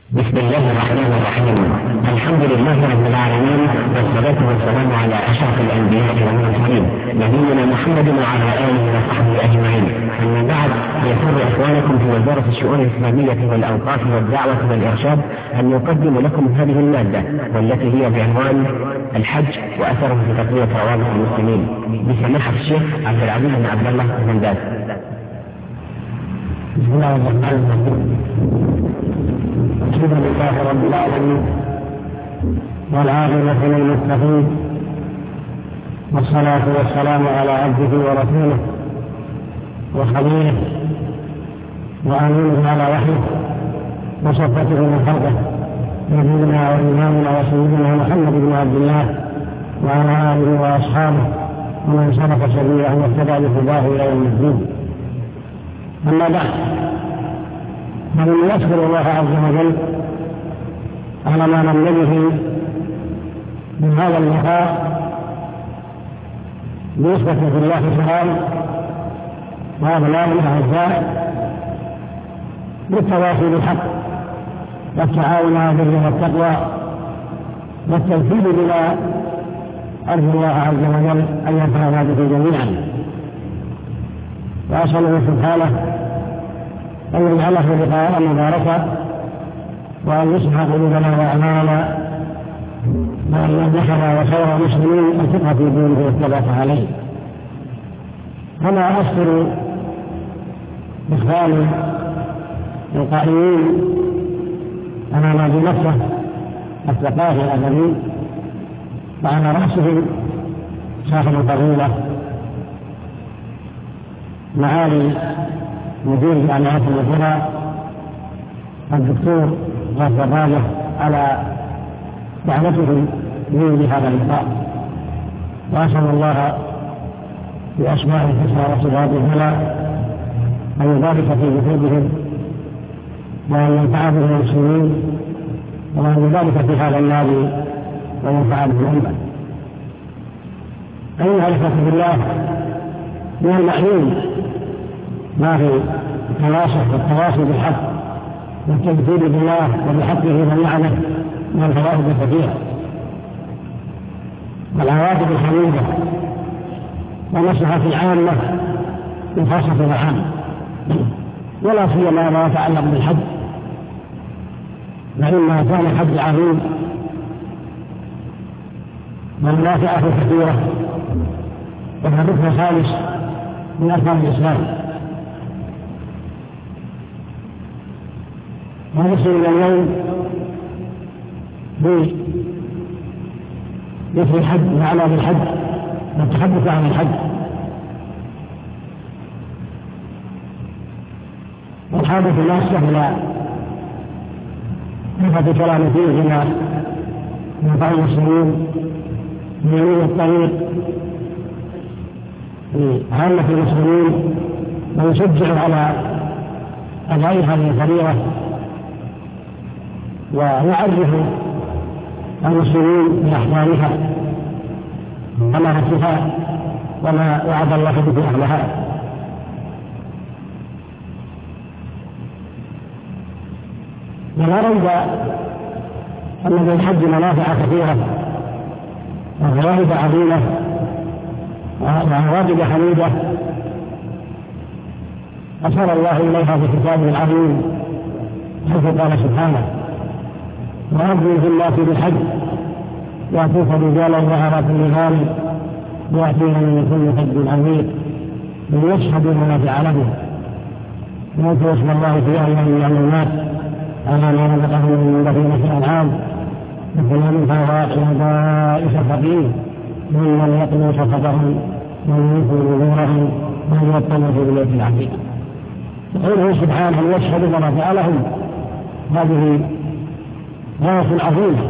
بسم الله الرحمن الرحيم. الحمد لله رب العالمين، والصلاة والسلام على أشرف الأنبياء والمرسلين نبينا محمد وعلى آله وصحبه أجمعين. أما بعد، يسر إخوانكم في وزارة الشؤون الإسلامية والأوقاف والدعوة والإرشاد أن يقدم لكم هذه المادة، والتي هي بعنوان الحج وأثره في تقوية روابط المسلمين، بسماحة الشيخ عبد العزيز بن عبد الله بن باز. بسم الله الرحمن الرحيم. الحمد لله رب العالمين، والعاقبة للمتقين، والصلاة والسلام على عبده ورسوله وخليله وأمينه على وحيه وصفته من خلقه، نبينا وإمامنا وسيدنا محمد بن عبد الله وعلى آله وأصحابه ومن سلك سبيله واهتدى بهداه إلى يوم الدين. أما بعد، فمن يشكر الله عز وجل على ما من به من هذا اللقاء بنسبة في الله سبحانه وأبناء الأعزاء بالتواصي بالحق والتعاون على البر والتقوى والتوفيق بما أرجو الله عز وجل أن ينفعنا به جميعا، وأسأله سبحانه أن يجعله لقاء مباركا، وأن يصلح قلوبنا وأعمالنا، وأن يمنحنا وخير المسلمين الفقه في دينه والثبات عليه. كما أشكر إخواني القائمين على نادي مكة الثقافي الأدبي، وعلى رأسهم صاحب الفضيلة معالي مدير جامعة القرى الدكتور غفر الراجح على دعوته لي بهذا اللقاء، وأسأل الله بأسماء الحسنى وصفاته العلى أن يبارك في جهودهم، وأن ينفع بهم المسلمين، وأن يبارك في هذا النادي وينفع به الأمة. أيها الإخوة بالله، من المعلوم ما في التواصي بالحق والتذكير بالله وبحقه ونعمه من الفوائد الكثيرة والعواقب الحميدة والمصلحة العامة وخاصة العامة، ولا سيما ما يتعلق بالحج، فإنما كان الحج عظيم والمنافعة كثيرة، وهو الركن الخامس من أركان الإسلام. ونصل إلى اليوم بذكر الحج وعلى بالحج والتحدث عن الحج، والحادث لا سهل صفة كلام فيه بما ينفع المسلمين بيمين الطريق لعامة المسلمين، ويشجع على أداء هذه الفريضة، ويعرف المسلمين بأحكامها ومناسكها وما وعد الله به أهلها. ولا ريب أن للحج منافع كثيرة وفوائد عظيمة وعواقب حميدة أشار الله إليها في كتابه العظيم، حيث قال سبحانه: وأذن في الناس بالحج يأتوك رجالا وعلى كل حال يأتون من كل حج عميق ليشهدوا منافع لهم ويذكروا اسم الله في أيام معلومات على ما رزقهم من بهيمة الأنعام مثل من فواكه بائس فقير ممن يطلب سخطهم ويوفي نذورهم ويطلب في بيت العتيق. قوله سبحانه ليشهدوا منافع لهم، هذه غاية عظيمة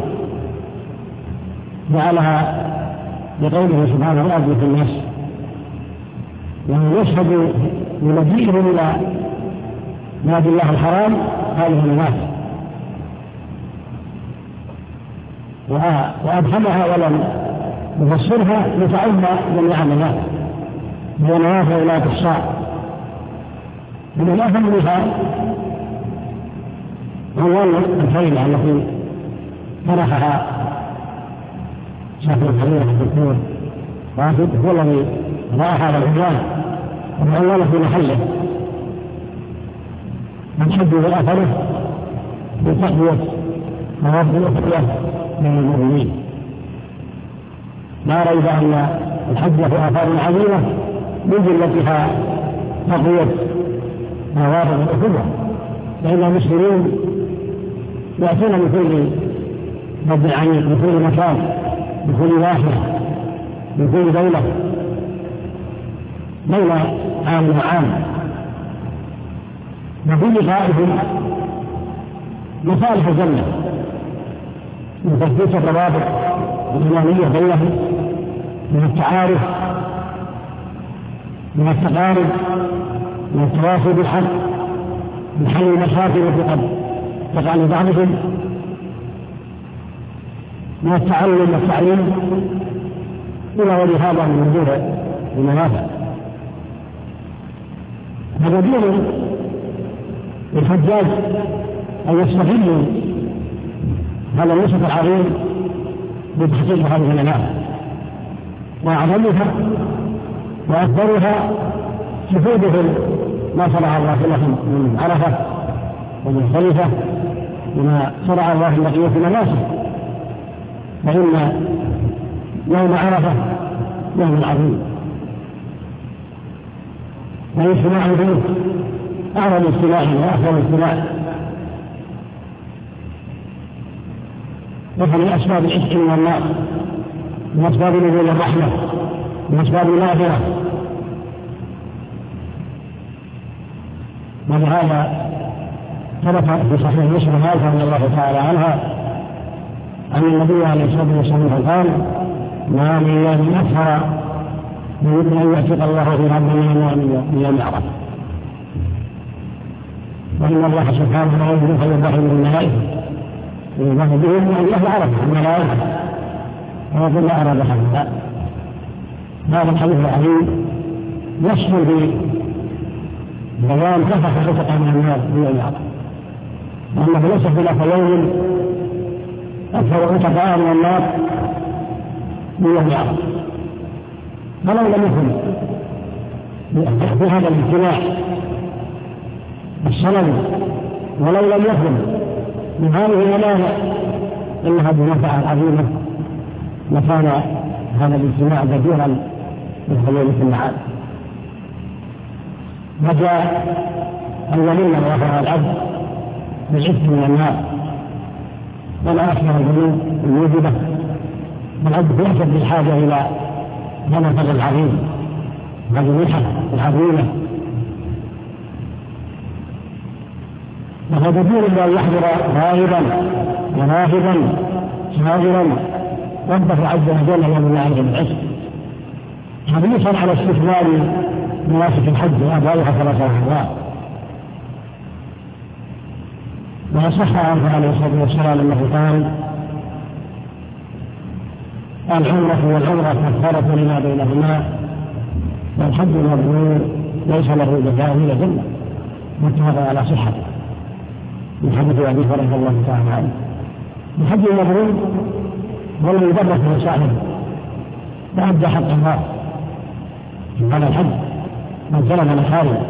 جعلها بقوله سبحانه وأذن في الناس، يعني يشهد بمجيئهم إلى نادي الله الحرام هذه الناس، وأبهمها ولم يفسرها لتعم جميع الناس بمنافع لا تحصى. من أهم مثال أول الفريضة التي طرحها شيخ الحبيب الدكتور راشد هو الذي رأى هذا العنوان والعنوان في محله الحج وأثره بتقوية مواد الأخرى من المؤمنين. لا ريب أن الحج له آثار عظيمة من جملتها تقوية مواد الأخرى، فإن المسلمين يأتون من كل بلد عميق، من كل مكان، من كل ناحية، من كل دولة، بين عام وعام، وفي لقائهم مصالح الجنة من تثبيت الروابط الإيمانية بينهم، من التعارف، من التقارب، من التواصي بالحق، من حل المشاكل التي قد تقع لبعضهم، من التعلم والتعليم إلى غير هذا من وجوه المنافع. هذا دين الحجاج أن يستغلوا هذا النسك العظيم بتحقيق هذه المنافع، وأعظمها وأكبرها شهودهم ما شرع الله لهم من عرفة ومن خليفة وما شرع الله بقية المناسك، فإن يوم عرفة يوم عظيم، والاجتماع فيه أعظم اجتماع وأفضل اجتماع، ومن أسباب العتق من النار، من أسباب نزول الرحمة، من أسباب المغفرة. ولهذا ثبت في صحيح مسلم عائشة رضي الله تعالى عنها أن النبي عليه الصلاة والسلام قال: ما من يوم أكثر من أن يعتق الله في الأرض من يوم عرفة، وإن الله سبحانه لا يجوز أن يضحي من الملائكة ويضحي بهم أن يهل عرفة الملائكة، ويقول لا أراد هذا. هذا الحديث العظيم يشمل بيان كفة حقوق من النار في يوم عرفة، وأنه ليس خلاف يوم أكثر عتقاء من النار من يوم عرفة. ولو لم يكن في هذا الاجتماع السنوي، ولو لم يكن من هذه المنافع إنها بمنفعة عظيمة لكان هذا الاجتماع بديرا بالحلول في المعاد. وجاء أن يمن وغفر العبد بالعتق من النار ولا أكثر الذنوب الموجبة، والعبد يحسب بالحاجة إلى هذا الفضل العظيم، هذه المنحة العظيمة. وهو بدون أن يحضر غائبا وناهبا حاضرا ربه عز وجل يوم عليه بالعتق، حريصا على استكمال مناسك الحج وأدائها كما شرع الله. وصح عنه عليه الصلاة والسلام أنه قال: العمرة والعمرة كفارة لما بينهما، والحج المبرور ليس له جزاء إلا الجنة، متفق على صحته من حديث أبي هريرة رضي الله تعالى عنه. الحج المبرور هو الذي يبرك لصاحبه وأدى حق الله على الحج من ظلم محارمه،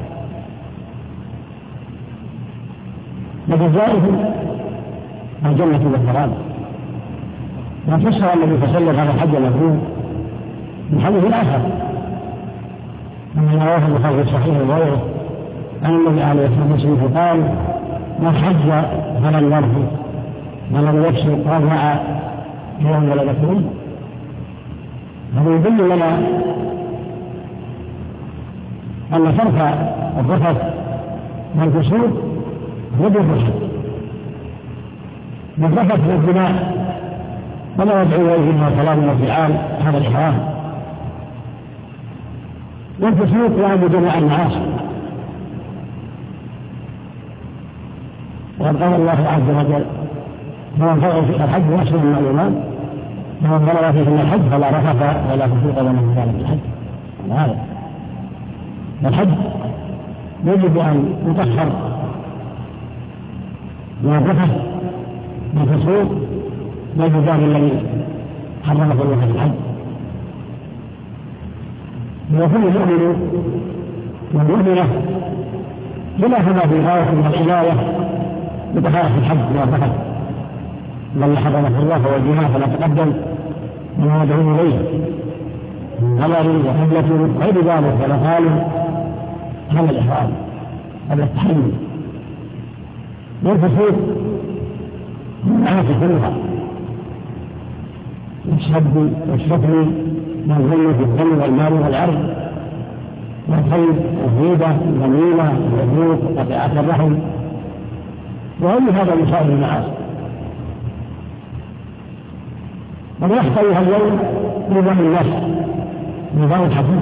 وجزائه الجنة والسلام. وفسر الذي تسلم هذا الحج المبرور من حديث آخر من رواه البخاري في صحيح وغيره عن النبي عليه الصلاة والسلام قال: من حج فلم يرفث ولم يفسق رجع يوم ولدته أمه. هذا يدل لنا أن ترك الرفث والفسوق ضد الرشد، من رفث بالدماء ولا يدعو إليه من الكلام والفعال هذا الحرام، والفسوق يعني جميع المعاصي. وقد قال الله عز وجل: فمن فرغ في الحج وأشهر المعلومات فمن فرغ فيه من الحج فلا رفث ولا فسوق ولا جدال في الحج. هذا الحج يجب أن يطهر والرفث والفسوق والجدال الذي حرمه الله في الحج. وكل مؤمن ومؤمنة خلاف ما في غاية من العناية بطهارة الحج والرفث بل حرمه الله هو الجماع فلا تقدم من يدعو إليه من غلل وحبلة غير ذلك ولا غالب على الإحرام على التحلل. والفسوق معاصي كلها والشتم والظلم في الدم والمال والعرض والخير والغيبة والغنيمة والعقوق وقطيعة الرحم وغير هذا من سائر المعاصي. ويحتويها اليوم نظام النفس نظام الحكيم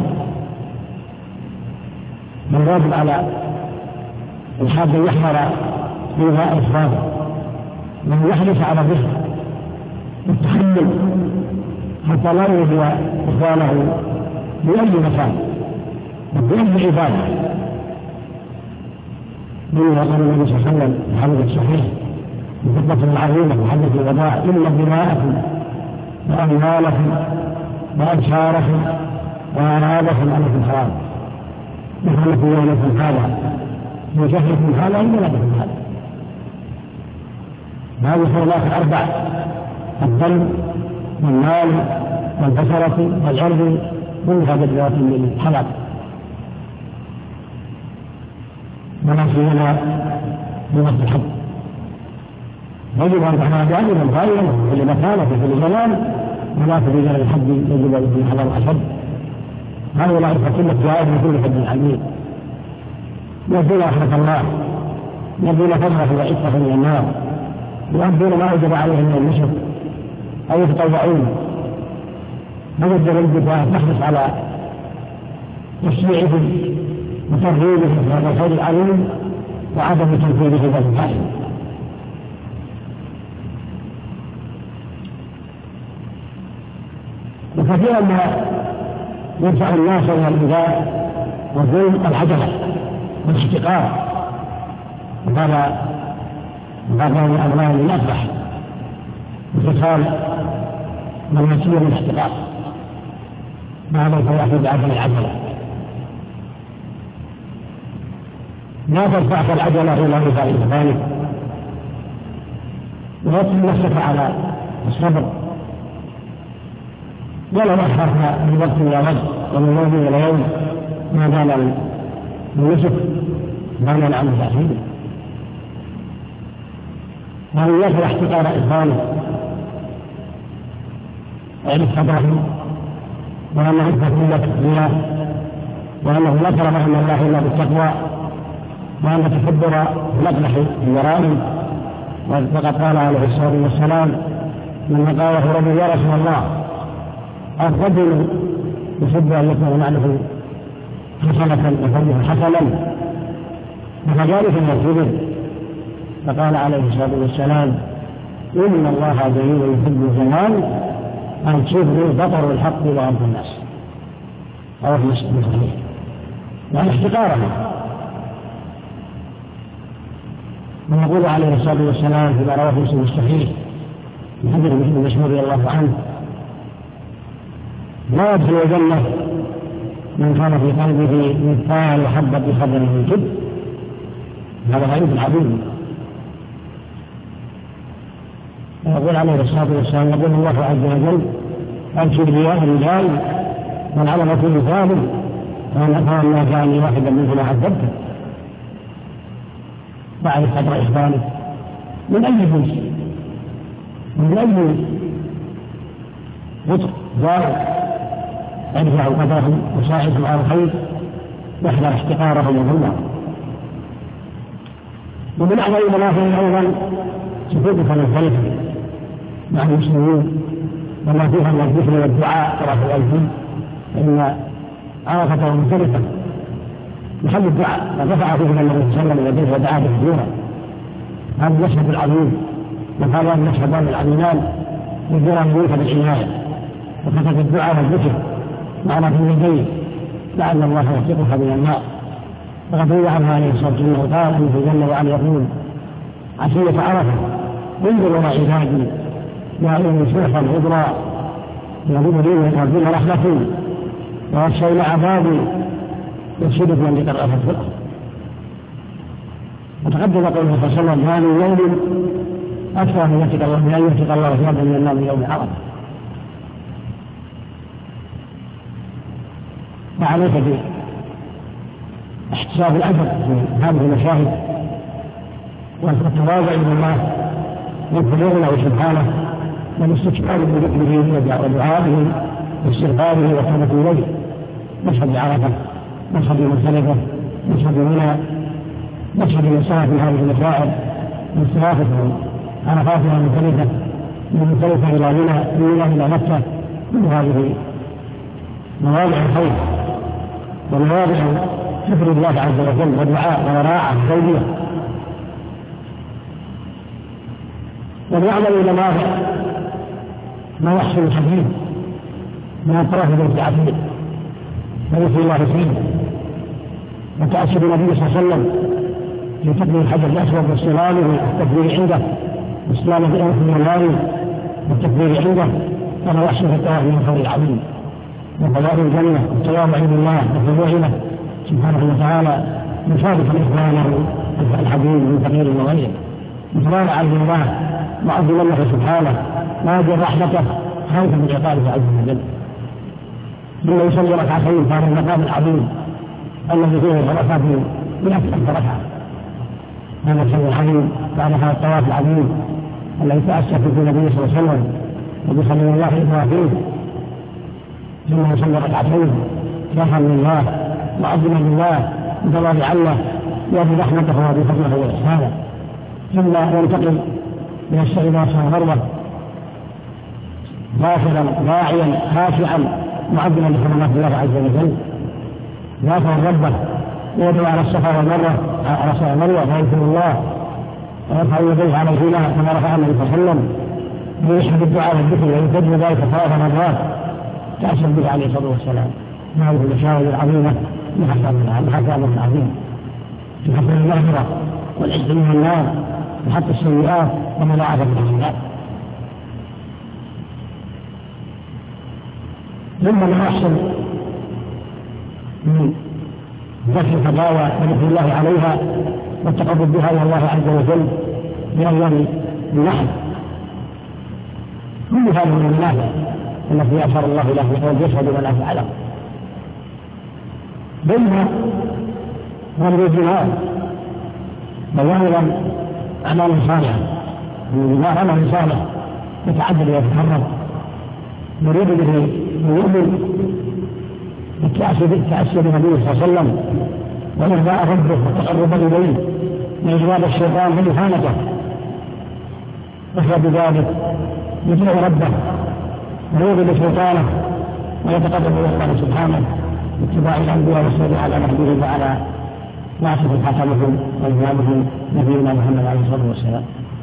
من واجب على الحاج أن يحضر بغاء إصرافه من يحرص على الرزق والتحمل حتى لا يؤذي إخوانه بأي مكان وبأي عبادة. من قال النبي صلى الله عليه وسلم الحديث الصحيح بخطبة العظيمة وحدث الوداع إن دماءكم وأموالكم وأبصاركم وأعراضكم عليكم حرام نحن في يومكم هذا وشهركم هذا وبلدكم هذا. هذه الحرمات الأربع الدم والمال والبصرة والعرض كلها بدعوة من حلال ولا سيما بوقت الحج. يجب أن تكون دائما غاية في كل مكان وفي كل زمان ولا في رجال الحج يجب أن يكون حلال الحج. هؤلاء يفكرون الدعاء من كل حج عليم يرجون رحمة الله يرجون فضله وعفة من النار يؤدون ما وجب عليهم من النشر أو يتطوعون. نود للدفاع تحرص على تشجيعهم وترغيبهم في هذا الخير العظيم وعدم تنفيذه في الفاحش. وكثيرا ما يدفع الناس الى الإيذاء والظلم العجلة والاحتقار وهذا من الأمراض الأفضح وخصال من يسير الاحتقار ما ليس يأخذ بعدم العجلة. لا ترفعك العجلة إلى إيذاء ذلك ويصل نفسك على الصبر ولو أخرت من وقت إلى وقت ومن يوم إلى يوم ما دام النسك بان عن تأخيره. ومن يكره احتقار إخوانه ويعرف خطأهم وأنه يثبت لك الدنيا وأنه لا كرم أن الله إلا بالتقوى وأن تكبر مقدح في ورائه. وقد قال عليه الصلاة والسلام من قاله رجل يا رسول الله الرجل يحب أن يكون معه حسنة وفضله حسنا وكذلك المسجد. فقال عليه الصلاة والسلام إن الله جميل يحب الجمال أن تشوفوا بطر الحق وأنت الناس أو في مسجد صحيح يعني احتقارهم. ويقول عليه الصلاة والسلام فيما رواه مسلم الصحيح من حديث ابن مسعود رضي الله عنه لا يدخل الجنة من كان في قلبه مثقال حبة خردل من كبر. هذا غريب عظيم. ويقول عليه الصلاة والسلام يقول الله عز وجل الكبرياء الرجال والعظمة مثال فما جاءني واحدا منهما عذبته. واعرف قدر إخوانه من أي جنس من أي وطء ضار يرفع قدرهم وساعدهم على الخير يحذر احتقارهم وظلمهم. ومن أعظم المنافع أيضا سكوتك للخليفة مع المسلمين وما فيها من الذكر والدعاء ترى في الأيدي فإن عرفة ومختلفة محل الدعاء ورفع فيه النبي صلى الله عليه وسلم يديه ودعا بحضوره. هذا المشهد العظيم وهذا المشهدان العظيمان يدور الملوك بالعناية وكتب الدعاء والذكر معنا في اليدين لعل الله يوفقك من النار. وقد روي عنه عليه الصلاة والسلام قال أنه جل وعلا يقول عشية عرفة انظروا إلى عبادي يا أولي شيخا عذرا يرجون رحمتي ويخشون عذابي يرشدك من لقرأ فتح. وتقدم قوله صلى الله عليه وسلم: ما من يوم أكثر من أن يتق الله ثوابا من النار يوم عرفة. وعليك باحتساب الأجر في هذه المشاهد والتواضع إلى الله والخضوع له سبحانه والاستكبار بذكره ودعائه واستغفاره والتوبة إليه. مشهد عرفة، مشهد مزدلفة، مشهد منى، مشهد الإنسان في هذه المشاعر من صرافة عرفات إلى مزدلفة، من مزدلفة إلى منى، من منى إلى مكة. كل هذه مواضع الخير ومواضع شكر الله عز وجل والدعاء وراءه التوبة. وليعمل المواضع ما يحصل الحديث من الطرف بالتعفير ويثني الله فيه وتأسد النبي صلى الله عليه وسلم في تكبير الحجر الأسود واستلامه والتكبير عنده واستلامه في أنف المنار والتكبير عنده كما يحصل في الطواف من الخير العظيم وفضائل الجنة والتواضع لله والخضوع له سبحانه وتعالى مشاركا إخوانه الحبيب من فقير وغيره متواضعا عز الله معظما له سبحانه ناجي رحمته خايفا من عقابه عز وجل. ثم يصلي ركعتين في هذا المقام العظيم الذي فيه الركعات من أكثر ركعة. هذا الشيء العظيم بعد هذا الطواف العظيم الذي تأسس فيه النبي صلى الله عليه وسلم وبصلى الله إبراهيم. ثم يصلي ركعتين خوفا لله وعظما لله متواضعا له يرجو رحمته وبفضله وإحسانه. ثم ينتقل من السعي إلى الصفا والمروة غافلا راعيا خاشعا معظما لحرمات الله عز وجل غافلا ربه ويدعو على الصفا والمروة على الصفا والمروة فيذكر الله ويرفع يديه عليهما كما رفع النبي صلى الله عليه وسلم ويشهد الدعاء والذكر ويكتب ذلك 3 مرات تأسف به عليه الصلاة والسلام. هذه المشاهد العظيمة محسن العظيم في حسن المغفرة والعز من النار وحتى السيئات ومضاعفة الحسنات. ثم ما يحصل من ذكر الفضاوى وذكر الله عليها والتقرب بها الى الله عز وجل بأيام النحر. كل هذه من المنافع التي أشار الله له ويشهد من فعله. بينها ضرب الجهاد بيان أعمال صالحة من عمل صالح يتعدل ويتحرر يريد به المؤمن التأسي بالنبي صلى الله عليه وسلم وإرضاء ربه والتقرب إليه وإجلاب الشيطان بإهانته وهو بذلك يطيع ربه ويوجد شيطانه ويتقرب إلى الله سبحانه باتباع الأنبياء والسير على نهجهم وعلى معصية حكمهم وإمامهم نبينا محمد عليه الصلاة والسلام.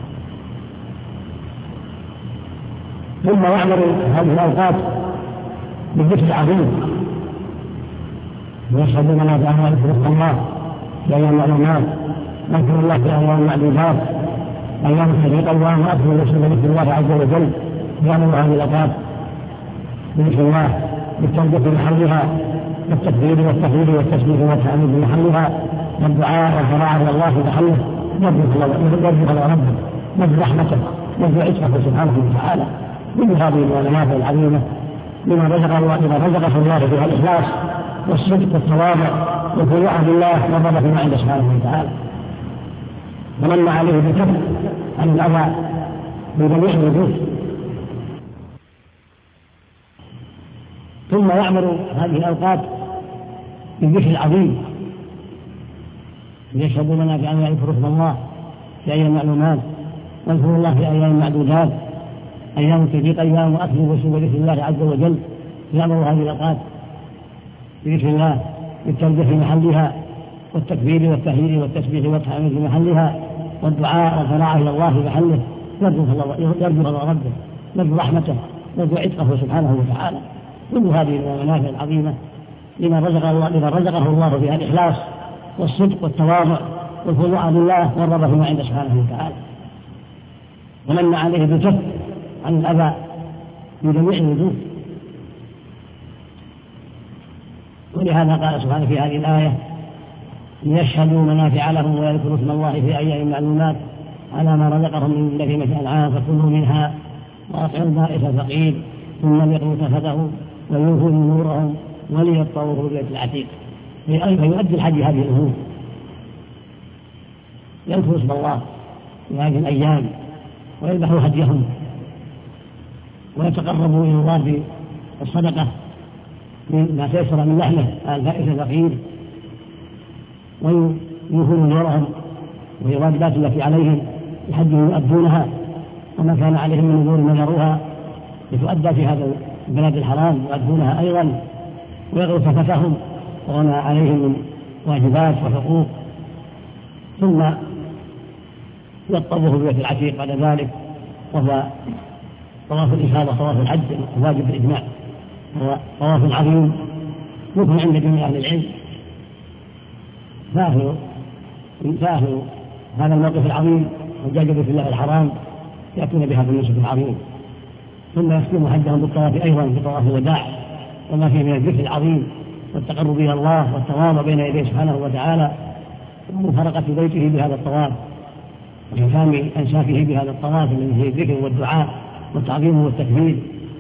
ثم يعمل هذه الأوقات بالذكر العظيم ويشهدون ما بأعمال رزق الله في أيام المعلومات نذكر الله في أيام المعدودات أيام الحديث أيام وأكثر رسول ذكر الله عز وجل يعمل هذه الأوقات بذكر الله بالتوبة بمحلها والتكبير والتهليل والتسبيح والتحميد بمحلها والدعاء والفراغ الى الله بمحله يرجو على ربه يرجو رحمته يرجو عتقه سبحانه وتعالى. كل هذه المنافع العظيمه لما رزق الله فيها الاخلاص والصدق والتواضع والخضوع لله والرغبه فيما عنده سبحانه وتعالى ومن عليه بالكف عن الاذى بجميع الوجوه. ثم يعمل هذه الأوقات بالذكر العظيم يشهدون لنا في أن يذكروا اسم الله في أيام المعلومات واذكروا الله في أيام المعدودات أيام تضيق أيام وأكل وشرب ذكر الله عز وجل. يعمل هذه الأوقات بذكر الله بالتوبة في محلها والتكبير والتهليل والتسبيح والتحميد في محلها والدعاء والفراغ إلى الله في محله يرجو ربه يرجو رحمته يرجو عتقه سبحانه وتعالى. كل هذه المنافع العظيمة لما رزقه الله فيها الإخلاص والصدق والتواضع والخضوع لله والرغبة فيما عند سبحانه وتعالى، ومن عليه بالكف عن الأذى في جميع الوجوه. ولهذا قال سبحانه في هذه الآية: ليشهدوا منافع لهم ويذكروا اسم الله في أيام معلومات على ما رزقهم من بهيمة الأنعام فكلوا منها وأطعموا البائس الفقير ثم ليقضوا تفثهم ويوفوا نورهم وليطوفوا بالبيت العتيق. فيؤدي الحج هذه الأمور، يذكروا اسم الله في هذه الأيام ويذبحوا هديهم ويتقربوا إلى الله بالصدقة مما تيسر من لحمه البائس الفقير، ويوفوا نورهم وهي الواجبات التي عليهم الحج يؤدونها، وما كان عليهم من نذور نذروها لتؤدى في هذا البلد الحرام يؤدونها أيضا، ويغروا تفتهم وما عليهم من واجبات وحقوق، ثم يطوفوا في البيت العتيق بعد ذلك، وهو طواف الإفاضة طواف الحج الواجب بالإجماع، هو طواف عظيم ركن عند جميع أهل العلم. فأهل هذا الموقف العظيم حجاج بيت الله الحرام يأتون بهذا النسك العظيم، ثم يختموا حجهم بالطواف أيضا بطواف الوداع، وما فيه من الذكر العظيم والتقرب إلى الله والتواضع بين يديه سبحانه وتعالى، ومفارقة بيته بهذا الطواف وختام أنساكه بهذا الطواف الذي فيه الذكر والدعاء والتعظيم والتكبير.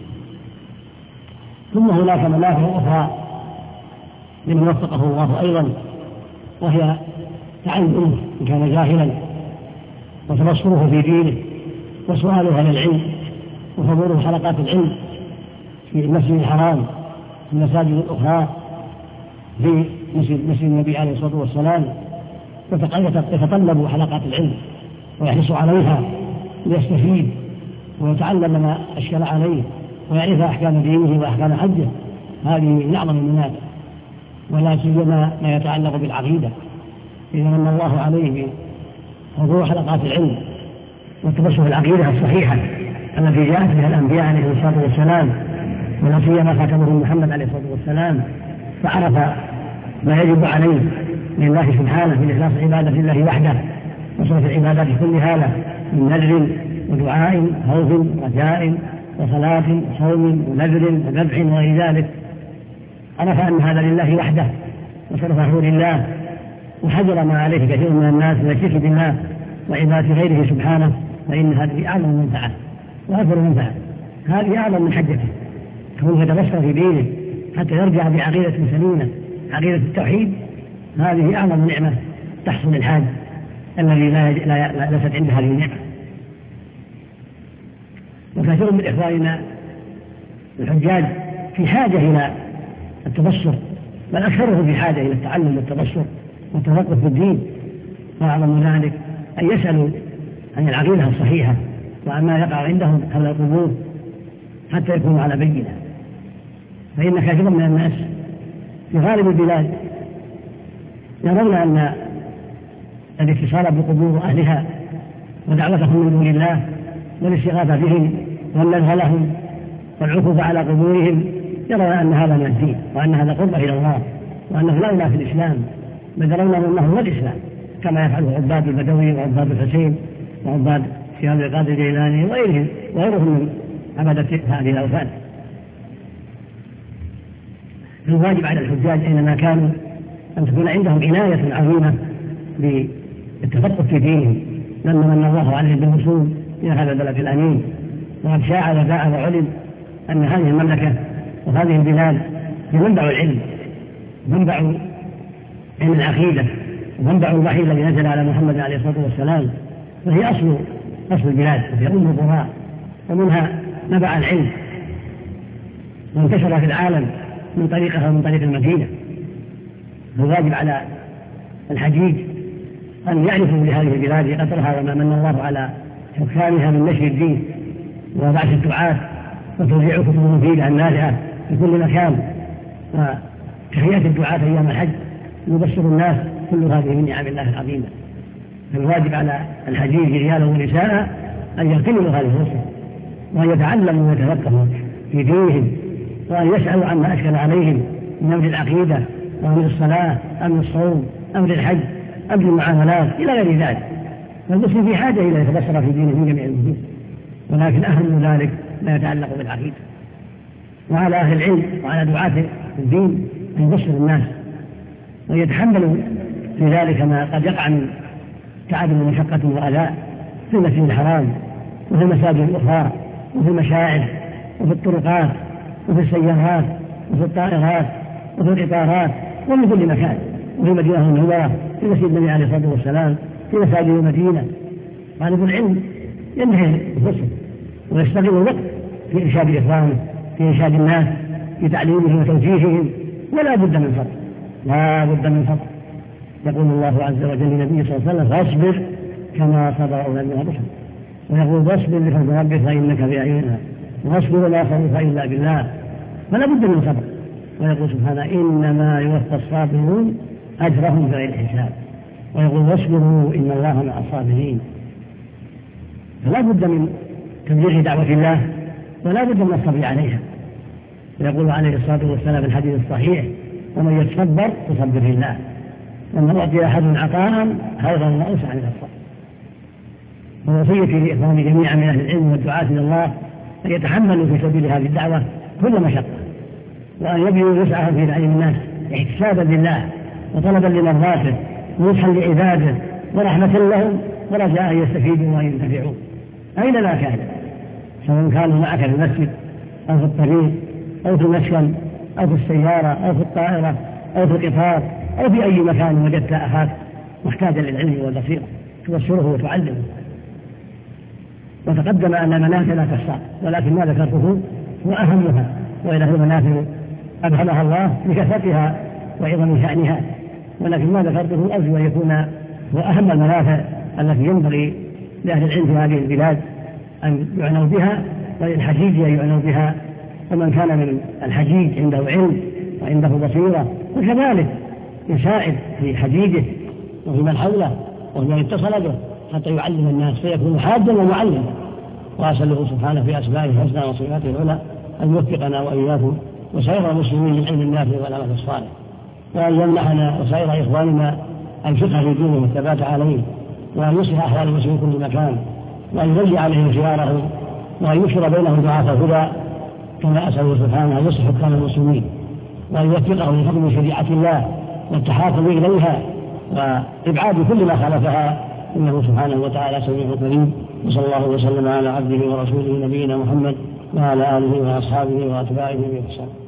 ثم هناك منافع أخرى لمن وفقه الله أيضا، وهي تعلمه إن كان جاهلا، وتبصره في دينه، وسؤاله عن العلم، وحضوره حلقات العلم في المسجد الحرام في المساجد الأخرى في مسجد النبي عليه الصلاة والسلام، يتطلب حلقات العلم ويحرص عليها ليستفيد ويتعلم ما أشكل عليه ويعرف أحكام دينه وأحكام حجه. هذه من أعظم المنافع، ولا سيما ما يتعلق بالعقيدة، إذا من الله عليه بحضور حلقات العلم والتبصر العقيدة الصحيحة التي جاءت بها الأنبياء عليه الصلاة والسلام، ولا سيما خاتمهم محمد عليه الصلاة والسلام، فعرف ما يجب عليه لله سبحانه من إخلاص عبادة الله وحده وصرف العبادات كلها له من نذر ودعاء خوف رجاء وصلاة وصوم ونذر وذبح وغير ذلك، عرف أن هذا لله وحده وصرفه لله، وحذر ما عليه كثير من الناس من الشرك بالله وعبادة غيره سبحانه، فإن هذه أعظم منفعة وأكبر منفعة، هذه أعظم من حجته، كونه يتبصر في دينه حتى يرجع بعقيدة سليمة عقيدة التوحيد. هذه أعظم نعمة تحصل للحاج الذي ليست عنده هذه النعمة. وكثير من إخواننا الحجاج في حاجة إلى التبصر، بل أكثرهم في حاجة إلى التعلم والتبصر والتفقه في الدين، وأعظم ذلك أن يسألوا عن العقيدة الصحيحة وعما يقع عندهم حول القبور حتى يكونوا على بينة. فإن كثيرا من الناس في غالب البلاد يرون أن الاتصال بقبور أهلها ودعوتهم من دون الله والاستغاثة بهم والنذر لهم والعكوف على قبورهم يرون أن هذا من الدين، وأن هذا قرب إلى الله، وأنه لا ينافي الإسلام، بل يرون أنه هو الإسلام، كما يفعله عباد البدوي وعباد الحسين وعباد شهاب القادر الجيلاني وغيرهم من عبادة هذه الأوثان. الواجب على الحجاج أينما كانوا أن تكون عندهم عناية عظيمة بالتفقه في دينهم، لما من الله عليهم بالوصول إلى هذا البلد الأمين، وقد شاع وذاع وعلم أن هذه المملكة وهذه البلاد هي منبع العلم، منبع علم العقيدة، ومنبع الوحي الذي نزل على محمد عليه الصلاة والسلام، وهي أصل البلاد، وهي أم القرى، ومنها نبع العلم وانتشر في العالم من طريقها ومن طريق المدينة. فالواجب على الحجيج أن يعرفوا لهذه البلاد قدرها وما من الله على حكامها من نشر الدين وبعث الدعاة وتوزيع كتب مفيدة النافعة في كل مكان، وتحيات الدعاة أيام الحج يبشر الناس، كل هذه من نعم الله العظيمة. فالواجب على الحجيج رجالا ونساء أن يغتنموا هذه الفرصة وأن يتعلموا ويتفقهوا في دينهم، وأن يسألوا عما أشكل عليهم من أمر العقيدة وأمر الصلاة، أمر الصوم، أمر الحج، أبدي المعاملات إلى غير ذلك. فالمسلم في حاجة إلى يتبصر في دينه من جميع الوجوه، ولكن أهم من ذلك ما يتعلق بالعقيدة. وعلى أهل العلم وعلى دعاة الدين أن يبصروا الناس ويتحملوا في ذلك ما قد يقع من تعب ومشقة وأذى في المسجد الحرام وفي المساجد الأخرى وفي المشاعر وفي الطرقات وفي السيارات وفي الطائرات وفي الإطارات ومن كل مكان، وفي مدينة المنورة في مسجد النبي عليه الصلاة والسلام في مساجد المدينة. طالب العلم ينهي الفصل ويشتغل الوقت في إرشاد إخوانه، في إرشاد الناس، في تعليمهم وتوجيههم، ولا بد من صبر، لا بد من صبر. يقول الله عز وجل للنبي صلى الله عليه وسلم: فاصبر كما صبر أولئك من الرسل. ويقول: واصبر لحكم ربك فإنك بأعيننا واصبر ولا خوف إلا بالله. فلا بد من صبر. ويقول سبحانه: إنما يوفى الصابرون أجرهم بغير حساب. ويقول: واصبروا إن الله مع الصابرين. فلا بد من تبليغ دعوة الله ولا بد من الصبر عليها. ويقول عليه الصلاة والسلام في الحديث الصحيح: ومن يتصبر تصبر الله، ومن أعطي أحد عطاء خيرا ما أوسع من الصبر. ووصيتي لإخواني جميعا من أهل العلم والدعاة إلى الله أن يتحملوا في سبيل هذه الدعوة كل مشقة، وأن يبذلوا وسعهم في تعليم الناس احتسابا لله وطلبا لمرضاته ونصحا لعباده ورحمة لهم ورجاء أن يستفيدوا وأن ينتفعوا أينما كان، سواء كانوا معك في المسجد أو في الطريق أو في المسكن أو في السيارة أو في الطائرة أو في القطار أو في أي مكان وجدت أخاك محتاجا للعلم والبصيرة تبصره وتعلمه. وتقدم أن منافع لا تحصى، ولكن ما ذكرته هو أهمها، وإلى هي منافع أبهمها الله لكثرتها وعظم شأنها، ولكن ما ذكرته أرجو أن يكون هو أهم المنافع التي ينبغي لأهل العلم في هذه البلاد أن يعنوا بها، وللحجيج أن يعنوا بها، ومن كان من الحجيج عنده علم وعنده بصيرة وكذلك يساعد في حجيجه وفي من حوله ومن اتصل به حتى يعلم الناس فيكون حاجا ومعلما. وأسأله سبحانه في أسمائه الحسنى وصفاته العلى أن يوفقنا وإياكم وسائر المسلمين من علم النافع والعمل الصالح، وأن يمنحنا وسائر إخواننا الفقه في دينه والثبات عليه، وأن يصلح أحوال المسلمين كل مكان، وأن يرجع عليهم خيارهم، وأن يشر بينهم دعاة الهدى، كما أسأله سبحانه أن يصلح حكام المسلمين وأن يوفقهم لحكم شريعة الله والتحاكم إليها وإبعاد كل ما خالفها، إنه سبحانه وتعالى سميع كريم. وصلى الله وسلم على عبده ورسوله نبينا محمد وعلى آله وأصحابه وأتباعه بإحسان.